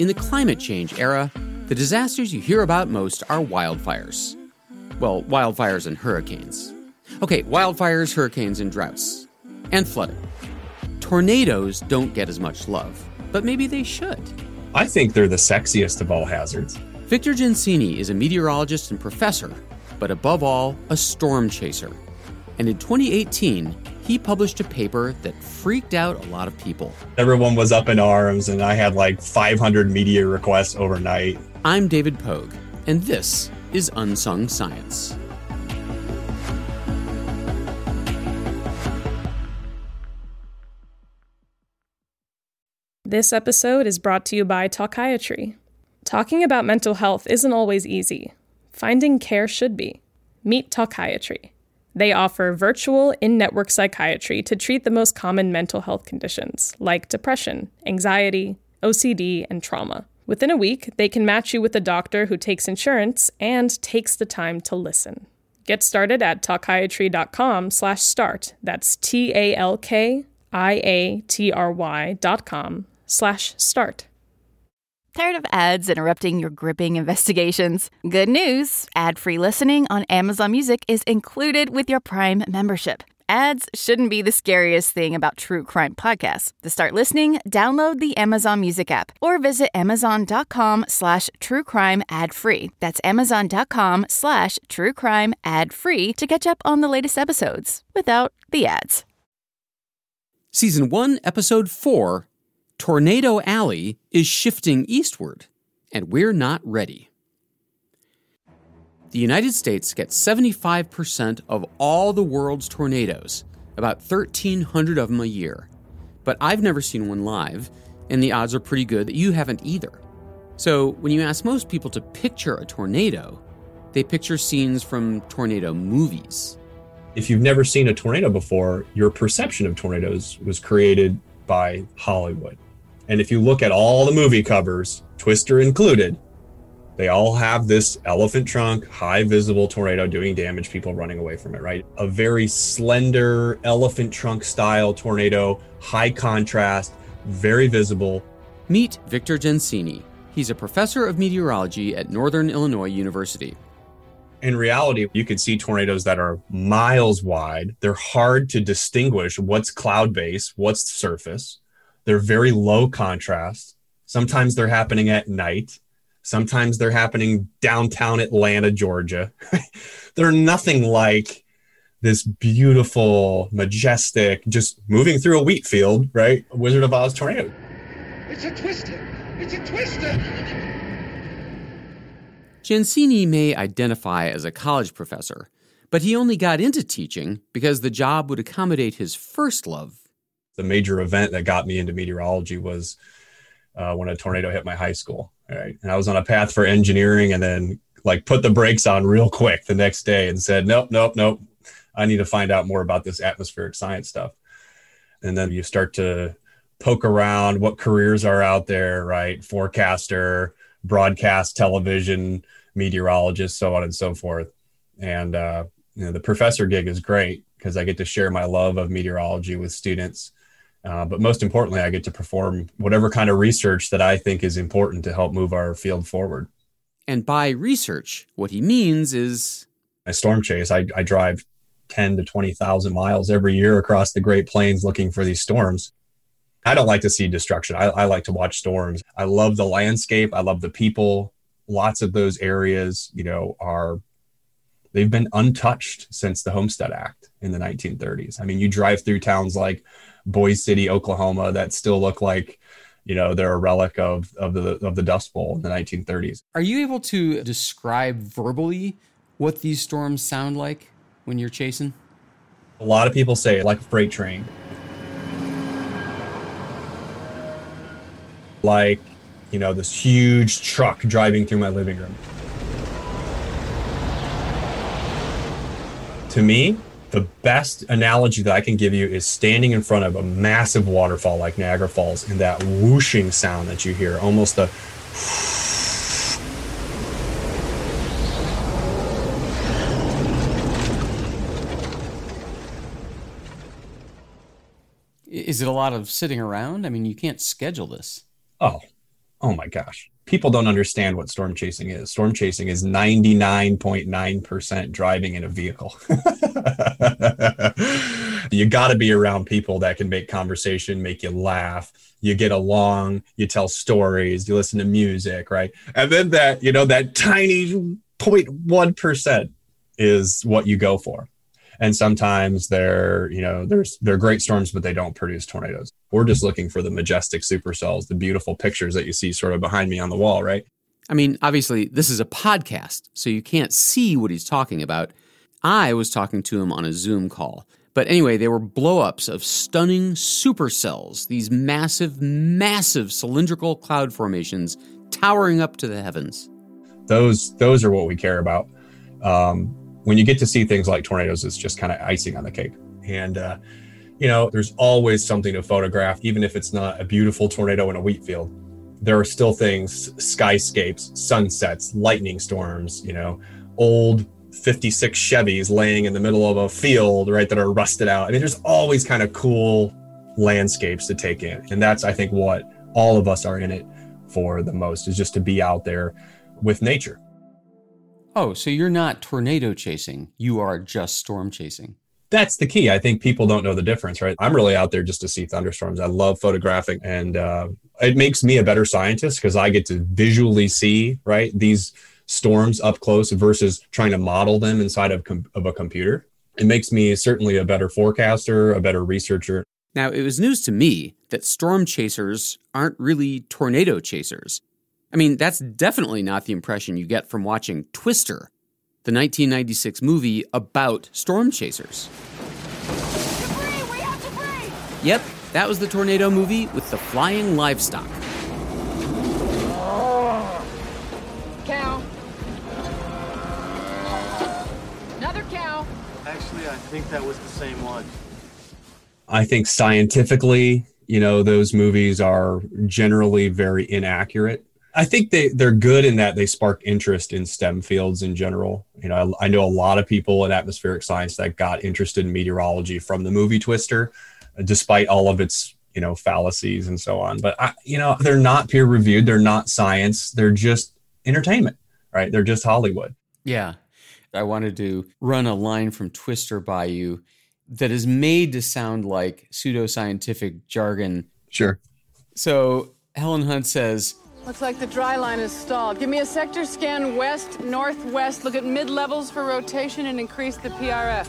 In the climate change era, the disasters you hear about most are wildfires. Well, wildfires and hurricanes. Okay, wildfires, hurricanes, and droughts. And flooding. Tornadoes don't get as much love, but maybe they should. I think they're the sexiest of all hazards. Victor Gensini is a meteorologist and professor, but above all, a storm chaser. And in 2018, he published a paper that freaked out a lot of people. Everyone was up in arms, and I had like 500 media requests overnight. I'm David Pogue, and this is Unsung Science. This episode is brought to you by Talkiatry. Talking about mental health isn't always easy. Finding care should be. Meet Talkiatry. They offer virtual, in-network psychiatry to treat the most common mental health conditions, like depression, anxiety, OCD, and trauma. Within a week, they can match you with a doctor who takes insurance and takes the time to listen. Get started at talkiatry.com/start. That's TALKIATRY.com/start. Tired of ads interrupting your gripping investigations? Good news! Ad-free listening on Amazon Music is included with your Prime membership. Ads shouldn't be the scariest thing about true crime podcasts. To start listening, download the Amazon Music app or visit amazon.com/truecrime ad-free. That's amazon.com/truecrime ad-free to catch up on the latest episodes without the ads. Season 1, Episode 4, Tornado Alley is shifting eastward, and we're not ready. The United States gets 75% of all the world's tornadoes, about 1,300 of them a year. But I've never seen one live, and the odds are pretty good that you haven't either. So when you ask most people to picture a tornado, they picture scenes from tornado movies. If you've never seen a tornado before, your perception of tornadoes was created by Hollywood. And if you look at all the movie covers, Twister included, they all have this elephant trunk, high visible tornado doing damage, people running away from it, right? A very slender elephant trunk style tornado, high contrast, very visible. Meet Victor Gensini. He's a professor of meteorology at Northern Illinois University. In reality, you could see tornadoes that are miles wide. They're hard to distinguish what's cloud-based, what's surface. They're very low contrast. Sometimes they're happening at night. Sometimes they're happening downtown Atlanta, Georgia. They're nothing like this beautiful, majestic, just moving through a wheat field, right? Wizard of Oz tornado. It's a twister! It's a twister! Gensini may identify as a college professor, but he only got into teaching because the job would accommodate his first love. The major event that got me into meteorology was when a tornado hit my high school. Right? And I was on a path for engineering and then put the brakes on real quick the next day and said, nope. I need to find out more about this atmospheric science stuff. And then you start to poke around what careers are out there, right? Forecaster, broadcast television, meteorologist, so on and so forth. And the professor gig is great because I get to share my love of meteorology with students. But most importantly, I get to perform whatever kind of research that I think is important to help move our field forward. And by research, what he means is... I storm chase. I drive 10 to 20,000 miles every year across the Great Plains looking for these storms. I don't like to see destruction. I like to watch storms. I love the landscape. I love the people. Lots of those areas, they've been untouched since the Homestead Act in the 1930s. I mean, you drive through towns like Boise City, Oklahoma, that still look like, they're a relic of the Dust Bowl in the 1930s. Are you able to describe verbally what these storms sound like when you're chasing? A lot of people say like a freight train. Like, this huge truck driving through my living room. To me, the best analogy that I can give you is standing in front of a massive waterfall like Niagara Falls and that whooshing sound that you hear, almost a... Is it a lot of sitting around? I mean, you can't schedule this. Oh, Oh my gosh. People don't understand what storm chasing is. Storm chasing is 99.9% driving in a vehicle. You got to be around people that can make conversation, make you laugh. You get along, you tell stories, you listen to music, right? And then that tiny 0.1% is what you go for. And sometimes they're great storms, but they don't produce tornadoes. We're just looking for the majestic supercells, the beautiful pictures that you see sort of behind me on the wall, right? I mean, obviously, this is a podcast, so you can't see what he's talking about. I was talking to him on a Zoom call. But anyway, they were blow-ups of stunning supercells, these massive, massive cylindrical cloud formations towering up to the heavens. Those are what we care about. When you get to see things like tornadoes, it's just kind of icing on the cake. And, there's always something to photograph, even if it's not a beautiful tornado in a wheat field. There are still things, skyscapes, sunsets, lightning storms, old 56 Chevys laying in the middle of a field, right, that are rusted out. I mean, there's always kind of cool landscapes to take in. And that's, I think, what all of us are in it for the most, is just to be out there with nature. Oh, so you're not tornado chasing. You are just storm chasing. That's the key. I think people don't know the difference, right? I'm really out there just to see thunderstorms. I love photographing, and it makes me a better scientist because I get to visually see, right, these storms up close versus trying to model them inside of a computer. It makes me certainly a better forecaster, a better researcher. Now, it was news to me that storm chasers aren't really tornado chasers. I mean, that's definitely not the impression you get from watching Twister, the 1996 movie about storm chasers. Debris! We have debris! Yep, that was the tornado movie with the flying livestock. Cow. Another cow. Actually, I think that was the same one. I think scientifically, those movies are generally very inaccurate. I think they're good in that they spark interest in STEM fields in general. I know a lot of people in atmospheric science that got interested in meteorology from the movie Twister, despite all of its, fallacies and so on. But, they're not peer reviewed. They're not science. They're just entertainment, right? They're just Hollywood. Yeah. I wanted to run a line from Twister by you that is made to sound like pseudoscientific jargon. Sure. So Helen Hunt says, looks like the dry line is stalled. Give me a sector scan west, northwest. Look at mid-levels for rotation and increase the PRF.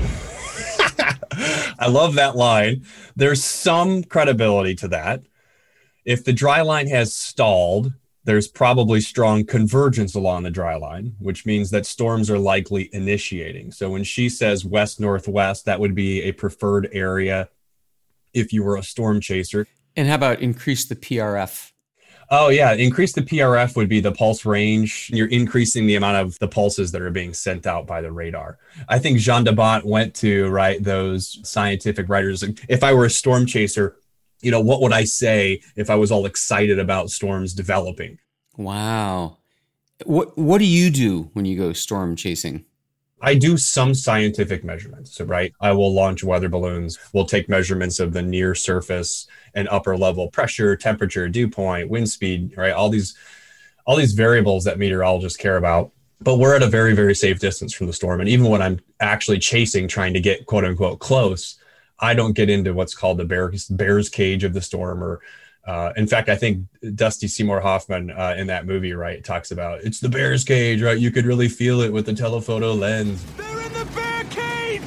I love that line. There's some credibility to that. If the dry line has stalled, there's probably strong convergence along the dry line, which means that storms are likely initiating. So when she says west-northwest, that would be a preferred area if you were a storm chaser. And how about increase the PRF? Oh, yeah. Increase the PRF would be the pulse range. You're increasing the amount of the pulses that are being sent out by the radar. I think Jean de Bont went to, right, those scientific writers. If I were a storm chaser, what would I say if I was all excited about storms developing? Wow. What do you do when you go storm chasing? I do some scientific measurements, right? I will launch weather balloons. We'll take measurements of the near surface and upper level pressure, temperature, dew point, wind speed, right? All these variables that meteorologists care about. But we're at a very, very safe distance from the storm. And even when I'm actually chasing, trying to get quote unquote close, I don't get into what's called the bear's cage of the storm. Or in fact, I think Dusty Seymour Hoffman in that movie, right, talks about it's the bear's cage, right? You could really feel it with the telephoto lens. They're in the bear cage!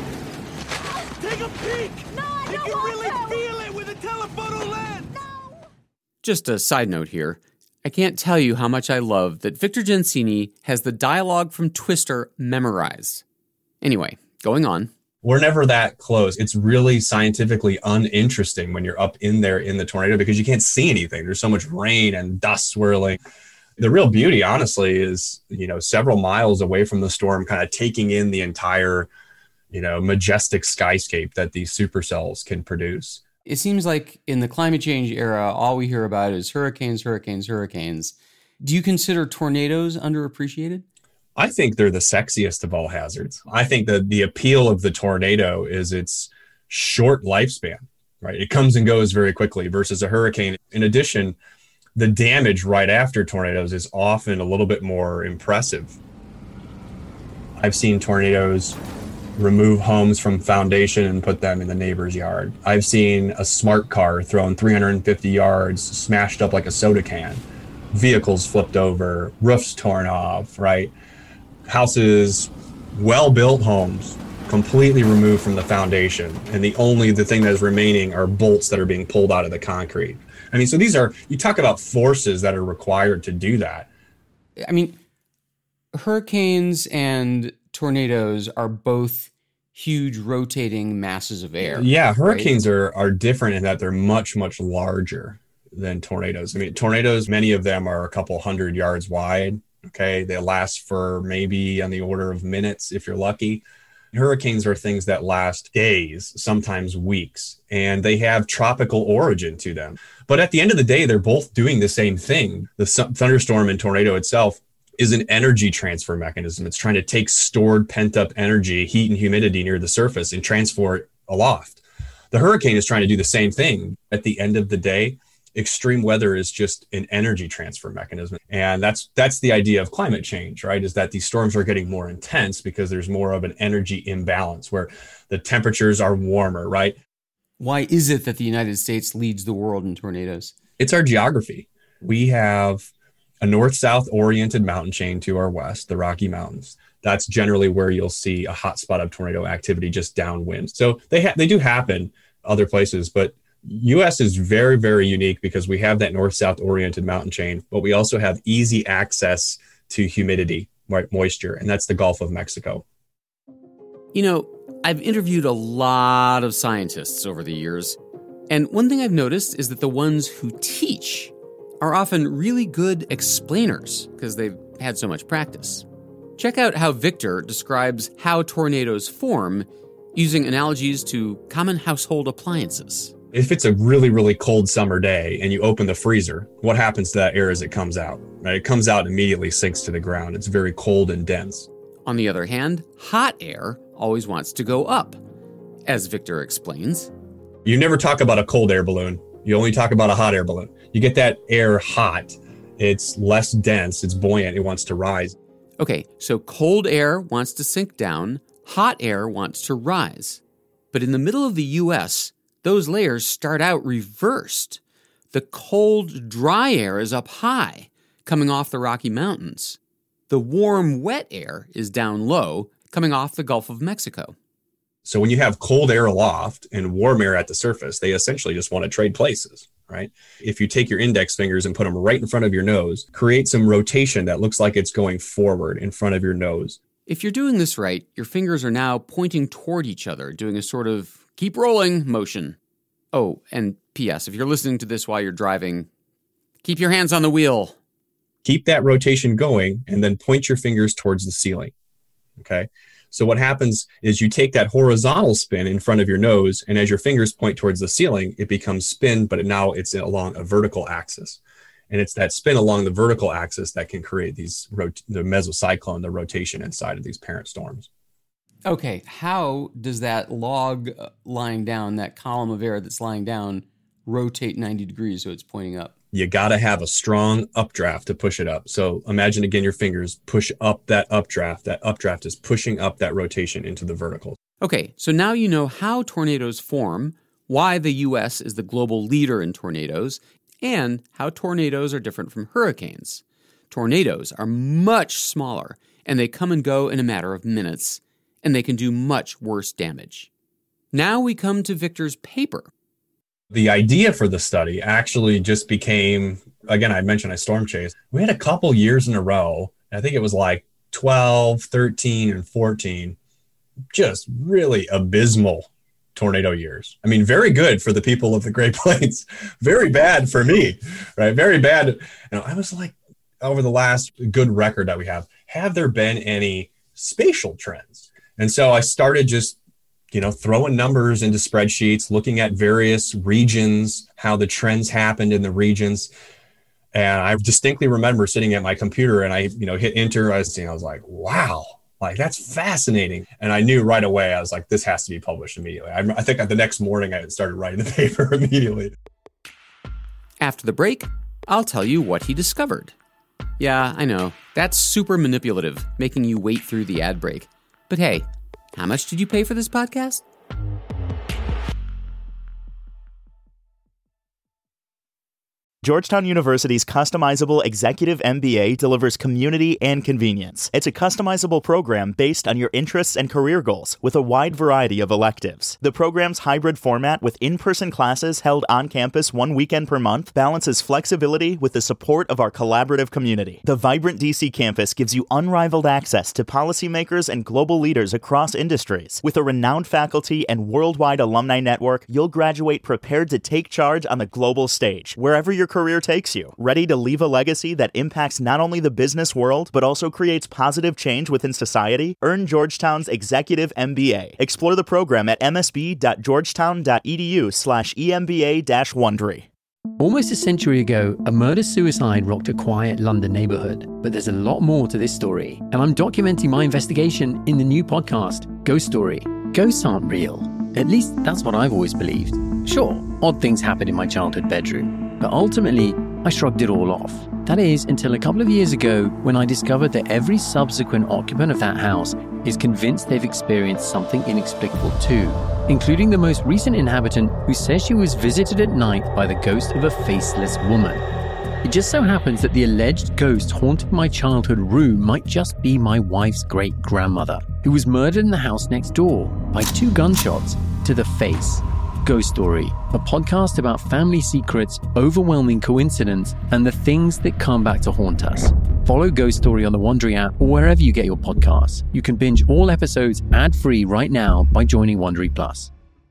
Take a peek! No, You can really feel it with a telephoto lens! Just a side note here. I can't tell you how much I love that Victor Gensini has the dialogue from Twister memorized. Anyway, going on. We're never that close. It's really scientifically uninteresting when you're up in there in the tornado because you can't see anything. There's so much rain and dust swirling. The real beauty, honestly, is, several miles away from the storm, kind of taking in the entire, majestic skyscape that these supercells can produce. It seems like in the climate change era, all we hear about is hurricanes, hurricanes, hurricanes. Do you consider tornadoes underappreciated? I think they're the sexiest of all hazards. I think that the appeal of the tornado is its short lifespan, right? It comes and goes very quickly versus a hurricane. In addition, the damage right after tornadoes is often a little bit more impressive. I've seen tornadoes remove homes from foundation and put them in the neighbor's yard. I've seen a smart car thrown 350 yards, smashed up like a soda can, vehicles flipped over, roofs torn off, right? Houses, well-built homes, completely removed from the foundation. And the thing that is remaining are bolts that are being pulled out of the concrete. I mean, so you talk about forces that are required to do that. I mean, hurricanes and tornadoes are both huge rotating masses of air. Yeah, hurricanes are different in that they're much, much larger than tornadoes. I mean, tornadoes, many of them are a couple hundred yards wide. Okay, they last for maybe on the order of minutes if you're lucky. Hurricanes are things that last days, sometimes weeks, and they have tropical origin to them. But at the end of the day, they're both doing the same thing. The thunderstorm and tornado itself is an energy transfer mechanism. It's trying to take stored pent-up energy, heat and humidity near the surface and transfer it aloft. The hurricane is trying to do the same thing. At the end of the day, extreme weather is just an energy transfer mechanism. And that's the idea of climate change, right? Is that these storms are getting more intense because there's more of an energy imbalance where the temperatures are warmer, right? Why is it that the United States leads the world in tornadoes? It's our geography. We have a north-south oriented mountain chain to our west, the Rocky Mountains. That's generally where you'll see a hot spot of tornado activity just downwind. So they do happen other places, but U.S. is very, very unique because we have that north-south oriented mountain chain, but we also have easy access to humidity, right, moisture, and that's the Gulf of Mexico. You know, I've interviewed a lot of scientists over the years, and one thing I've noticed is that the ones who teach are often really good explainers because they've had so much practice. Check out how Victor describes how tornadoes form using analogies to common household appliances. If it's a really, really cold summer day and you open the freezer, what happens to that air as it comes out? Right? It comes out and immediately sinks to the ground. It's very cold and dense. On the other hand, hot air always wants to go up, as Victor explains. You never talk about a cold air balloon. You only talk about a hot air balloon. You get that air hot, it's less dense, it's buoyant, it wants to rise. Okay, so cold air wants to sink down, hot air wants to rise. But in the middle of the U.S., those layers start out reversed. The cold, dry air is up high, coming off the Rocky Mountains. The warm, wet air is down low, coming off the Gulf of Mexico. So when you have cold air aloft and warm air at the surface, they essentially just want to trade places, right? If you take your index fingers and put them right in front of your nose, create some rotation that looks like it's going forward in front of your nose. If you're doing this right, your fingers are now pointing toward each other, doing a sort of keep rolling motion. Oh, and P.S., if you're listening to this while you're driving, keep your hands on the wheel. Keep that rotation going and then point your fingers towards the ceiling, okay? So what happens is you take that horizontal spin in front of your nose, and as your fingers point towards the ceiling, it becomes spin, but now it's along a vertical axis. And it's that spin along the vertical axis that can create the mesocyclone, the rotation inside of these parent storms. Okay, how does that log lying down, that column of air that's lying down, rotate 90 degrees so it's pointing up? You got to have a strong updraft to push it up. So imagine again your fingers push up that updraft. That updraft is pushing up that rotation into the vertical. Okay, so now you know how tornadoes form, why the U.S. is the global leader in tornadoes, and how tornadoes are different from hurricanes. Tornadoes are much smaller, and they come and go in a matter of minutes, and they can do much worse damage. Now we come to Victor's paper. The idea for the study actually just became, again, I mentioned I storm chased. We had a couple years in a row, I think it was like 12, 13, and 14, just really abysmal tornado years. I mean, very good for the people of the Great Plains, very bad for me, right? Very bad. You know, I was like, over the last good record that we have there been any spatial trends? And so I started just throwing numbers into spreadsheets, looking at various regions, how the trends happened in the regions. And I distinctly remember sitting at my computer and I, hit enter. I was like, wow, like that's fascinating. And I knew right away, I was like, this has to be published immediately. I think the next morning I started writing the paper immediately. After the break, I'll tell you what he discovered. Yeah, I know, that's super manipulative, making you wait through the ad break. But hey, how much did you pay for this podcast? Georgetown University's customizable executive MBA delivers community and convenience. It's a customizable program based on your interests and career goals with a wide variety of electives. The program's hybrid format with in-person classes held on campus 1 weekend per month balances flexibility with the support of our collaborative community. The vibrant DC campus gives you unrivaled access to policymakers and global leaders across industries. With a renowned faculty and worldwide alumni network, you'll graduate prepared to take charge on the global stage, wherever your career takes you, ready to leave a legacy that impacts not only the business world, but also creates positive change within society. Earn Georgetown's Executive MBA. Explore the program at msb.georgetown.edu/EMBA-Wondery. Almost a century ago, a murder-suicide rocked a quiet London neighborhood. But there's a lot more to this story, and I'm documenting my investigation in the new podcast, Ghost Story. Ghosts aren't real. At least that's what I've always believed. Sure, odd things happen in my childhood bedroom, but ultimately, I shrugged it all off. That is, until a couple of years ago, when I discovered that every subsequent occupant of that house is convinced they've experienced something inexplicable too, including the most recent inhabitant who says she was visited at night by the ghost of a faceless woman. It just so happens that the alleged ghost haunting my childhood room might just be my wife's great-grandmother, who was murdered in the house next door by 2 gunshots to the face. Ghost Story, a podcast about family secrets, overwhelming coincidence, and the things that come back to haunt us. Follow Ghost Story on the Wondery app or wherever you get your podcasts. You can binge all episodes ad-free right now by joining Wondery Plus.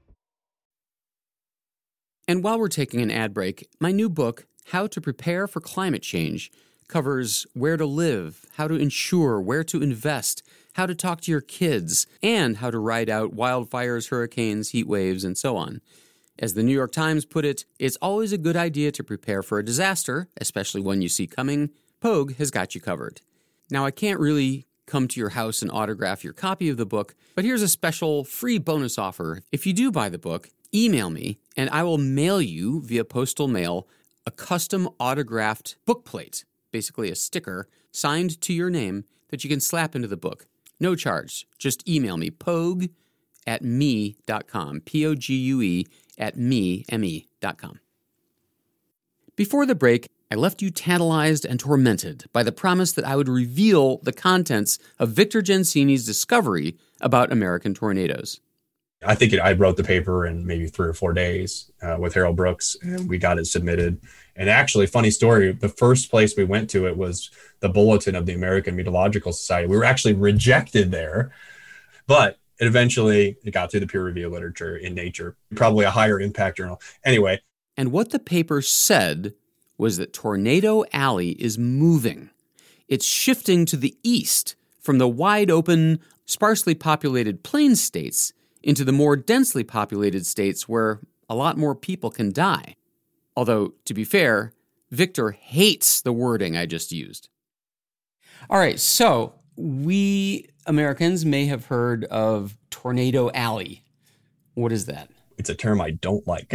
And while we're taking an ad break, my new book, How to Prepare for Climate Change, covers where to live, how to insure, where to invest, how to talk to your kids, and how to ride out wildfires, hurricanes, heat waves, and so on. As the New York Times put it, it's always a good idea to prepare for a disaster, especially one you see coming. Pogue has got you covered. Now, I can't really come to your house and autograph your copy of the book, but here's a special free bonus offer. If you do buy the book, email me, and I will mail you via postal mail a custom autographed book plate, basically a sticker signed to your name that you can slap into the book. No charge. Just email me, pogue@me.com, Pogue @me.com. Before the break, I left you tantalized and tormented by the promise that I would reveal the contents of Victor Gensini's discovery about American tornadoes. I think I wrote the paper in maybe 3 or 4 days with Harold Brooks, and we got it submitted. And actually, funny story, the first place we went to it was the Bulletin of the American Meteorological Society. We were actually rejected there, but it got through the peer review literature in Nature, probably a higher impact journal. Anyway. And what the paper said was that Tornado Alley is moving. It's shifting to the east from the wide open, sparsely populated plain states into the more densely populated states where a lot more people can die. Although, to be fair, Victor hates the wording I just used. All right, so we Americans may have heard of Tornado Alley. What is that? It's a term I don't like.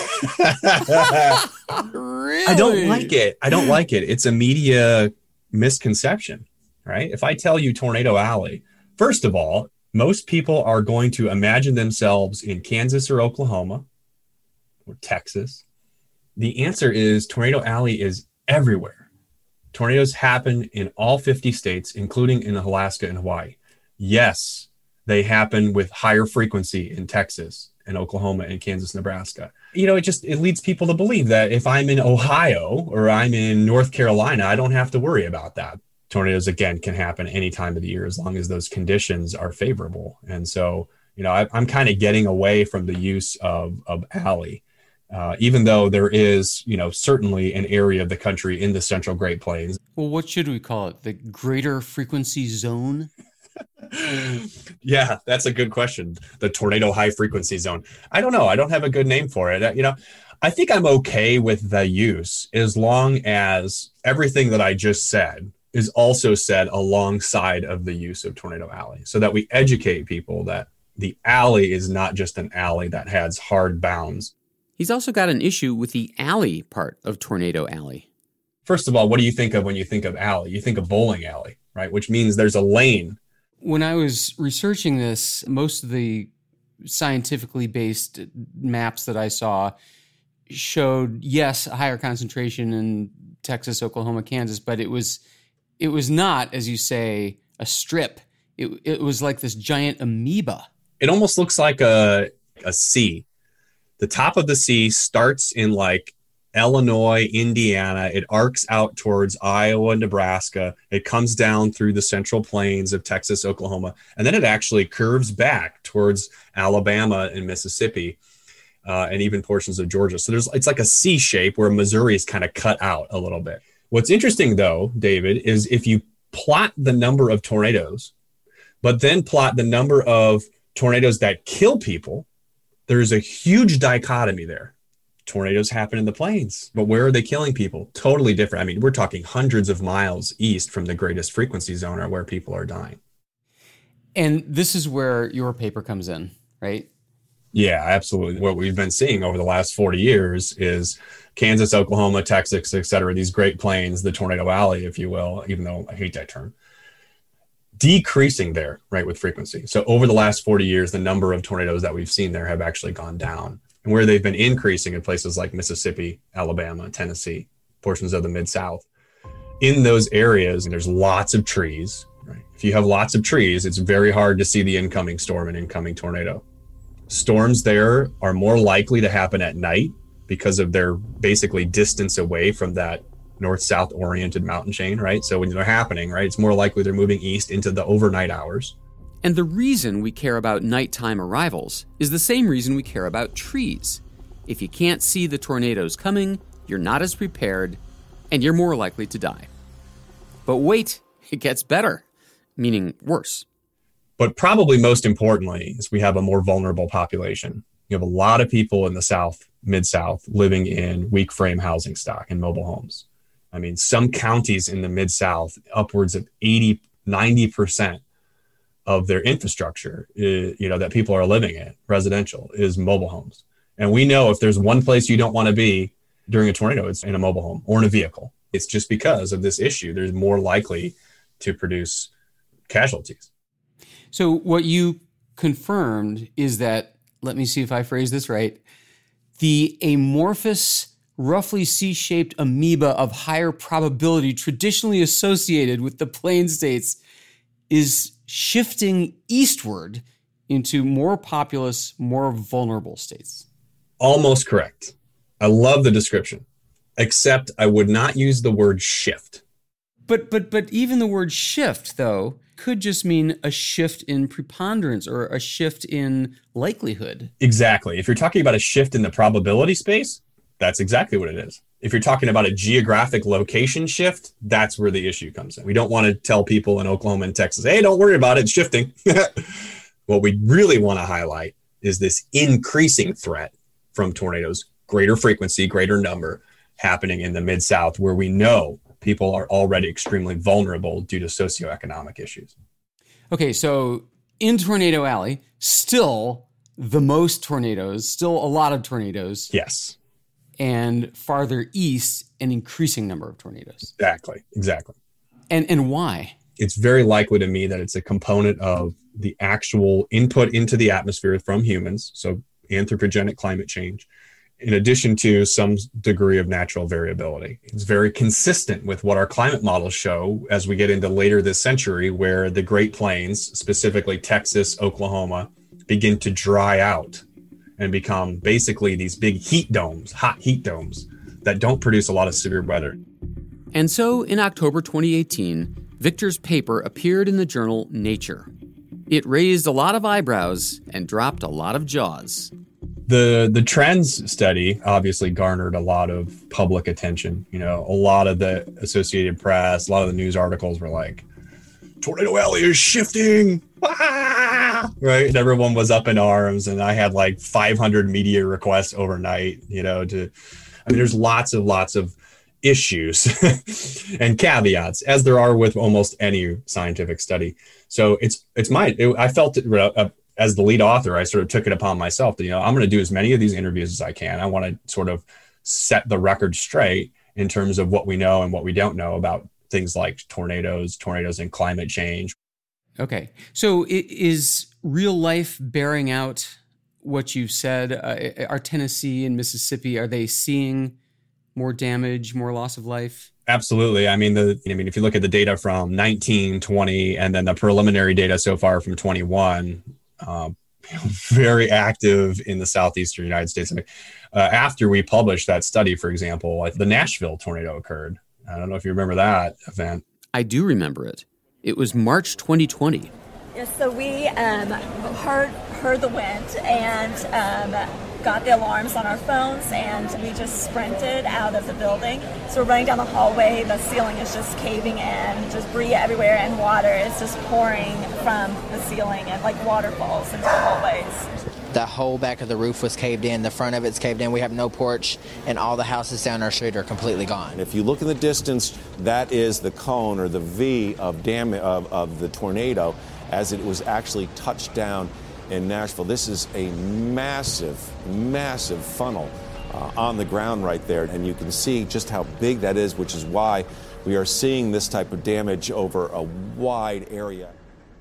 Really? I don't like it. It's a media misconception, right? If I tell you Tornado Alley, first of all, most people are going to imagine themselves in Kansas or Oklahoma or Texas. The answer is Tornado Alley is everywhere. Tornadoes happen in all 50 states, including in Alaska and Hawaii. Yes, they happen with higher frequency in Texas and Oklahoma and Kansas, Nebraska. It leads people to believe that if I'm in Ohio or I'm in North Carolina, I don't have to worry about that. Tornadoes, again, can happen any time of the year as long as those conditions are favorable. And so, I'm kind of getting away from the use of alley, even though there is, certainly an area of the country in the Central Great Plains. Well, what should we call it? The greater frequency zone? Yeah, that's a good question. The tornado high frequency zone. I don't know. I don't have a good name for it. I think I'm okay with the use as long as everything that I just said is also said alongside of the use of Tornado Alley, so that we educate people that the alley is not just an alley that has hard bounds. He's also got an issue with the alley part of Tornado Alley. First of all, what do you think of when you think of alley? You think of bowling alley, right? Which means there's a lane. When I was researching this, most of the scientifically based maps that I saw showed, yes, a higher concentration in Texas, Oklahoma, Kansas, but it was not, as you say, a strip. It was like this giant amoeba. It almost looks like a C. The top of the C starts in like Illinois, Indiana. It arcs out towards Iowa, Nebraska. It comes down through the central plains of Texas, Oklahoma, and then it actually curves back towards Alabama and Mississippi, and even portions of Georgia. So it's like a C shape where Missouri is kind of cut out a little bit. What's interesting, though, David, is if you plot the number of tornadoes, but then plot the number of tornadoes that kill people, there's a huge dichotomy there. Tornadoes happen in the plains, but where are they killing people? Totally different. I mean, we're talking hundreds of miles east from the greatest frequency zone where people are dying. And this is where your paper comes in, right? Yeah, absolutely. What we've been seeing over the last 40 years is Kansas, Oklahoma, Texas, et cetera, these Great Plains, the Tornado Alley, if you will, even though I hate that term, decreasing there, right, with frequency. So over the last 40 years, the number of tornadoes that we've seen there have actually gone down. And where they've been increasing in places like Mississippi, Alabama, Tennessee, portions of the Mid-South. In those areas, there's lots of trees, right? If you have lots of trees, it's very hard to see the incoming storm and incoming tornado. Storms there are more likely to happen at night because of their basically distance away from that north-south oriented mountain chain, right? So when they're happening, right, it's more likely they're moving east into the overnight hours. And the reason we care about nighttime arrivals is the same reason we care about trees. If you can't see the tornadoes coming, you're not as prepared, and you're more likely to die. But wait, it gets better, meaning worse. But probably most importantly is we have a more vulnerable population. You have a lot of people in the South, Mid-South, living in weak frame housing stock and mobile homes. I mean, some counties in the Mid-South, upwards of 80, 90% of their infrastructure, that people are living in, residential, is mobile homes. And we know if there's one place you don't want to be during a tornado, it's in a mobile home or in a vehicle. It's just because of this issue. There's more likely to produce casualties. So what you confirmed is that, let me see if I phrase this right, the amorphous, roughly C-shaped amoeba of higher probability traditionally associated with the plain states is shifting eastward into more populous, more vulnerable states. Almost correct. I love the description, except I would not use the word shift. But even the word shift, though, could just mean a shift in preponderance or a shift in likelihood. Exactly. If you're talking about a shift in the probability space, that's exactly what it is. If you're talking about a geographic location shift, that's where the issue comes in. We don't want to tell people in Oklahoma and Texas, hey, don't worry about it, it's shifting. What we really want to highlight is this increasing threat from tornadoes, greater frequency, greater number, happening in the Mid-South, where we know people are already extremely vulnerable due to socioeconomic issues. Okay, so in Tornado Alley, still the most tornadoes, still a lot of tornadoes. Yes. And farther east, an increasing number of tornadoes. Exactly. And why? It's very likely to me that it's a component of the actual input into the atmosphere from humans, so anthropogenic climate change, in addition to some degree of natural variability. It's very consistent with what our climate models show as we get into later this century, where the Great Plains, specifically Texas, Oklahoma, begin to dry out and become basically these big heat domes, hot heat domes that don't produce a lot of severe weather. And so in October 2018, Victor's paper appeared in the journal Nature. It raised a lot of eyebrows and dropped a lot of jaws. The trends study obviously garnered a lot of public attention. You know, a lot of the Associated Press, a lot of the news articles were like, Tornado Alley is shifting, right? And everyone was up in arms, and I had like 500 media requests overnight, there's lots of issues and caveats, as there are with almost any scientific study. So I felt it as the lead author. I sort of took it upon myself that, I'm going to do as many of these interviews as I can. I want to sort of set the record straight in terms of what we know and what we don't know about things like tornadoes and climate change. Okay. So is real life bearing out what you've said? Are Tennessee and Mississippi, are they seeing more damage, more loss of life? Absolutely. I mean, if you look at the data from 19, 20, and then the preliminary data so far from 21, very active in the southeastern United States. I mean, after we published that study, for example, the Nashville tornado occurred. I don't know if you remember that event. I do remember it. It was March 2020. Yes, so we heard the wind and got the alarms on our phones, and we just sprinted out of the building. So we're running down the hallway. The ceiling is just caving in, just debris everywhere, and water is just pouring from the ceiling and like waterfalls into the hallways. The whole back of the roof was caved in. The front of it's caved in. We have no porch, and all the houses down our street are completely gone. If you look in the distance, that is the cone or the V of the tornado as it was actually touched down in Nashville. This is a massive, massive funnel on the ground right there, and you can see just how big that is, which is why we are seeing this type of damage over a wide area.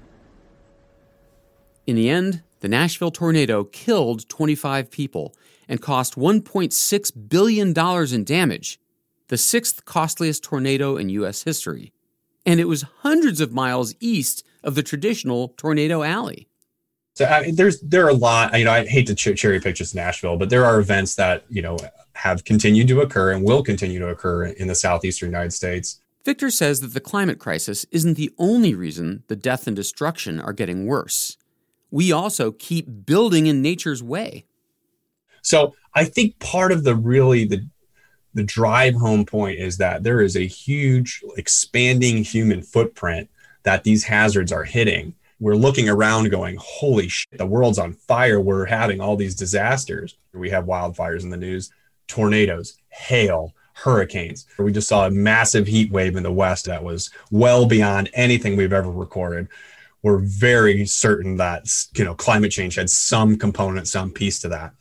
In the end, the Nashville tornado killed 25 people and cost $1.6 billion in damage, the sixth costliest tornado in U.S. history. And it was hundreds of miles east of the traditional Tornado Alley. So there are a lot, I hate to cherry pick just Nashville, but there are events that, have continued to occur and will continue to occur in the southeastern United States. Victor says that the climate crisis isn't the only reason the death and destruction are getting worse. We also keep building in nature's way. So I think part of the drive home point is that there is a huge expanding human footprint that these hazards are hitting. We're looking around going, holy shit, the world's on fire. We're having all these disasters. We have wildfires in the news, tornadoes, hail, hurricanes. We just saw a massive heat wave in the West that was well beyond anything we've ever recorded. We're very certain that, climate change had some component, some piece to that.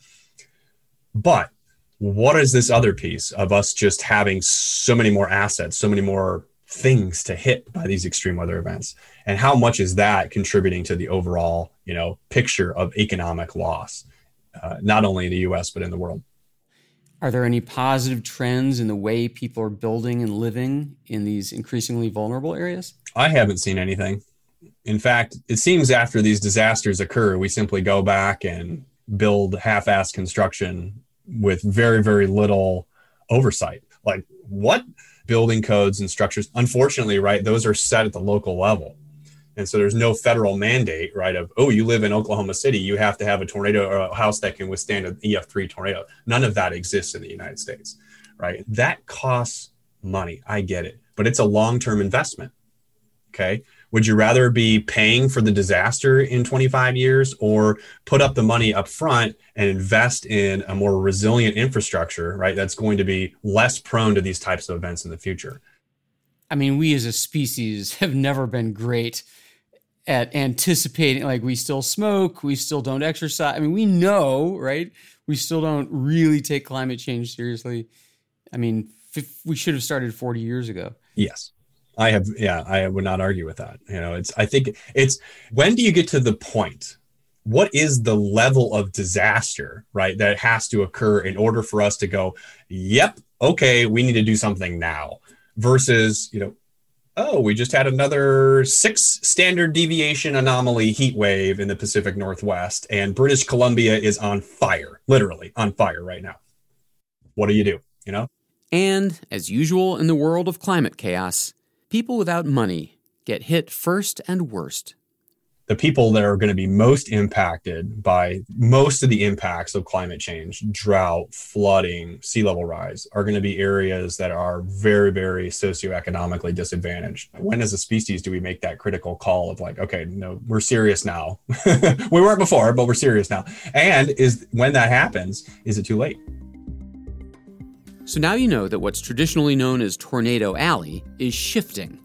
But what is this other piece of us just having so many more assets, so many more things to hit by these extreme weather events? And how much is that contributing to the overall, picture of economic loss, not only in the U.S., but in the world? Are there any positive trends in the way people are building and living in these increasingly vulnerable areas? I haven't seen anything. In fact, it seems after these disasters occur, we simply go back and build half-assed construction with very, very little oversight. Like, what? Building codes and structures, unfortunately, right, those are set at the local level. And so there's no federal mandate, right, of, you live in Oklahoma City, you have to have a tornado or a house that can withstand an EF3 tornado. None of that exists in the United States, right? That costs money. I get it. But it's a long-term investment, okay? Would you rather be paying for the disaster in 25 years or put up the money up front and invest in a more resilient infrastructure, right? That's going to be less prone to these types of events in the future. I mean, we as a species have never been great at anticipating, like we still smoke, we still don't exercise. I mean, we know, right? We still don't really take climate change seriously. I mean, we should have started 40 years ago. Yes. I would not argue with that. I think it's when do you get to the point? What is the level of disaster, right, that has to occur in order for us to go, yep, okay, we need to do something now, versus, we just had another 6 standard deviation anomaly heat wave in the Pacific Northwest, and British Columbia is on fire, literally on fire right now. What do you do, And as usual in the world of climate chaos, people without money get hit first and worst. The people that are going to be most impacted by most of the impacts of climate change, drought, flooding, sea level rise, are going to be areas that are very, very socioeconomically disadvantaged. When as a species do we make that critical call of like, okay, no, we're serious now. We weren't before, but we're serious now. And when that happens, is it too late? So now you know that what's traditionally known as Tornado Alley is shifting.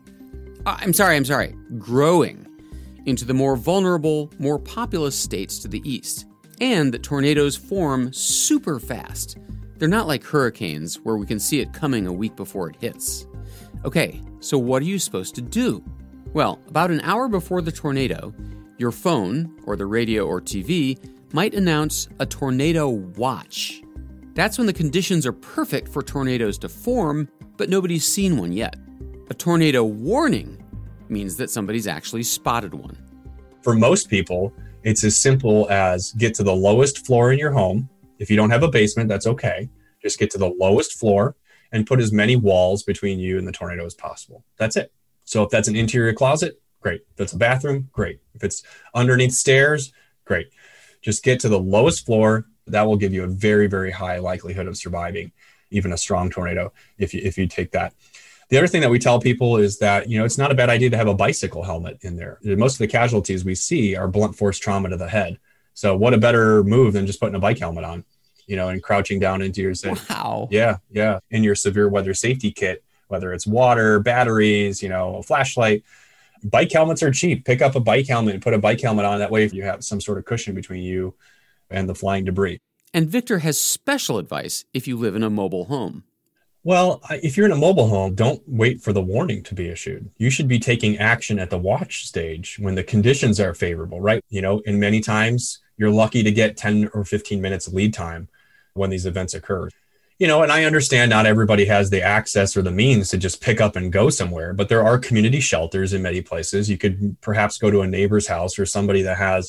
Growing into the more vulnerable, more populous states to the east. And that tornadoes form super fast, They're not like hurricanes where we can see it coming a week before it hits. Okay, so what are you supposed to do? Well, about an hour before the tornado, your phone, or the radio or TV, might announce a tornado watch. That's when the conditions are perfect for tornadoes to form, but nobody's seen one yet. A tornado warning means that somebody's actually spotted one. For most people, it's as simple as get to the lowest floor in your home. If you don't have a basement, that's okay. Just get to the lowest floor and put as many walls between you and the tornado as possible. That's it. So if that's an interior closet, great. If it's a bathroom, great. If it's underneath stairs, great. Just get to the lowest floor. That will give you a very, very high likelihood of surviving even a strong tornado if you take that. The other thing that we tell people is that, it's not a bad idea to have a bicycle helmet in there. Most of the casualties we see are blunt force trauma to the head. So what a better move than just putting a bike helmet on, and crouching down into your... Wow. Yeah. In your severe weather safety kit, whether it's water, batteries, a flashlight. Bike helmets are cheap. Pick up a bike helmet and put a bike helmet on. That way you have some sort of cushion between you and the flying debris. And Victor has special advice if you live in a mobile home. Well, if you're in a mobile home, don't wait for the warning to be issued. You should be taking action at the watch stage when the conditions are favorable, right? And many times you're lucky to get 10 or 15 minutes lead time when these events occur. And I understand not everybody has the access or the means to just pick up and go somewhere, but there are community shelters in many places. You could perhaps go to a neighbor's house or somebody that has,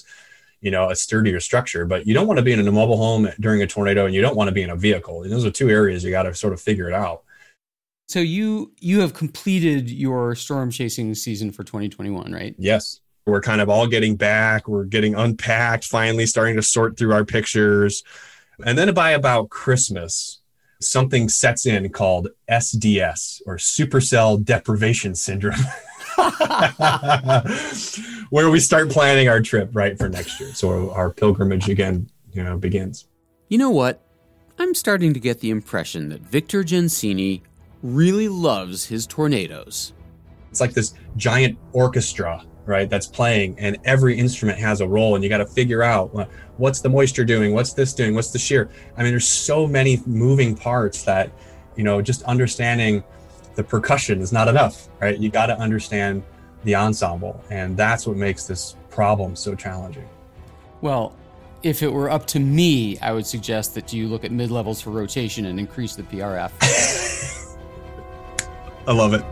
a sturdier structure, but you don't want to be in a mobile home during a tornado, and you don't want to be in a vehicle. And those are two areas you got to sort of figure it out. So you have completed your storm chasing season for 2021, right? Yes. We're kind of all getting back. We're getting unpacked, finally starting to sort through our pictures. And then by about Christmas, something sets in called SDS, or supercell deprivation syndrome, where we start planning our trip right for next year. So our pilgrimage again, begins. You know what? I'm starting to get the impression that Victor Gensini really loves his tornadoes. It's like this giant orchestra, right, that's playing, and every instrument has a role, and you got to figure out what's the moisture doing, what's this doing, what's the shear. I mean, there's so many moving parts that, just understanding the percussion is not enough, right? You got to understand the ensemble, and that's what makes this problem so challenging. Well, if it were up to me, I would suggest that you look at mid-levels for rotation and increase the PRF. I love it.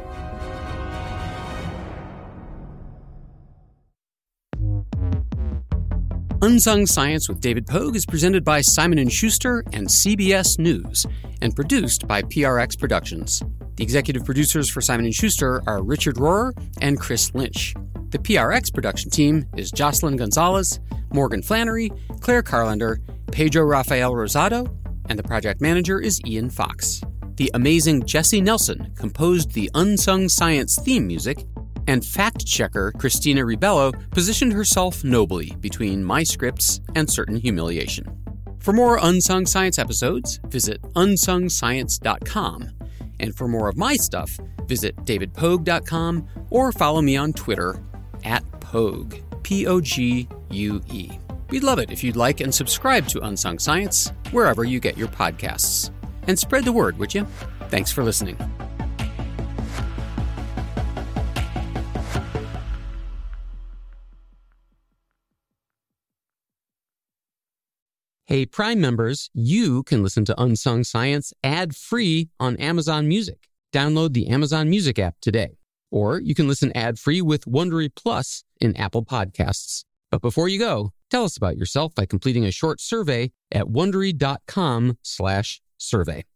Unsung Science with David Pogue is presented by Simon & Schuster and CBS News and produced by PRX Productions. The executive producers for Simon & Schuster are Richard Rohrer and Chris Lynch. The PRX production team is Jocelyn Gonzalez, Morgan Flannery, Claire Carlender, Pedro Rafael Rosado, and the project manager is Ian Fox. The amazing Jesse Nelson composed the Unsung Science theme music, and fact-checker Christina Ribello positioned herself nobly between my scripts and certain humiliation. For more Unsung Science episodes, visit unsongscience.com. And for more of my stuff, visit davidpogue.com or follow me on Twitter @Pogue, P-O-G-U-E. We'd love it if you'd like and subscribe to Unsung Science wherever you get your podcasts. And spread the word, would you? Thanks for listening. Hey, Prime members, you can listen to Unsung Science ad-free on Amazon Music. Download the Amazon Music app today. Or you can listen ad-free with Wondery Plus in Apple Podcasts. But before you go, tell us about yourself by completing a short survey at Wondery.com/survey.